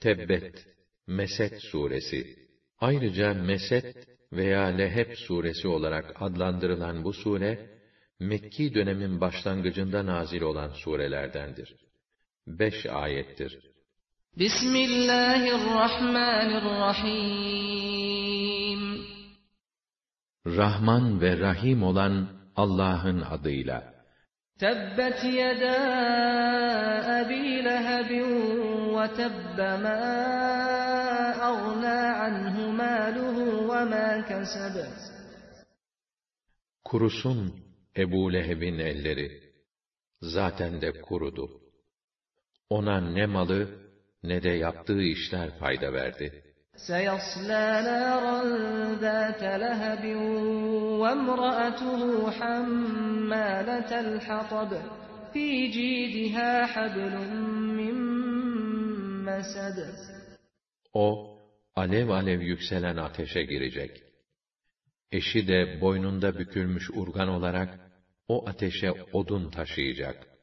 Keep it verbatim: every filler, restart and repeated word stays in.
Tebbet, Mesed suresi. Ayrıca Mesed veya Leheb suresi olarak adlandırılan bu sure, Mekki dönemin başlangıcında nazil olan surelerdendir. Beş ayettir. Bismillahirrahmanirrahim. Rahman ve Rahim olan Allah'ın adıyla. Tebbet yeda Ebi Lehebin ve tebbe ma aghna anhu maluhu ve ma keseb. Kurusun Ebu Leheb'in elleri, zaten de kurudu. Ona ne malı ne de yaptığı işler fayda verdi. سَيَصْلَى نَارًا ذَاتَ لَهَبٍ وَامْرَأَتُهُ حَمَّالَةَ الْحَطَبِ فِي جِيدِهَا حَبْلٌ مِّن مَّسَدٍ. O, alev alev yükselen ateşe girecek. Eşi de boynunda bükülmüş urgan olarak o ateşe odun taşıyacak.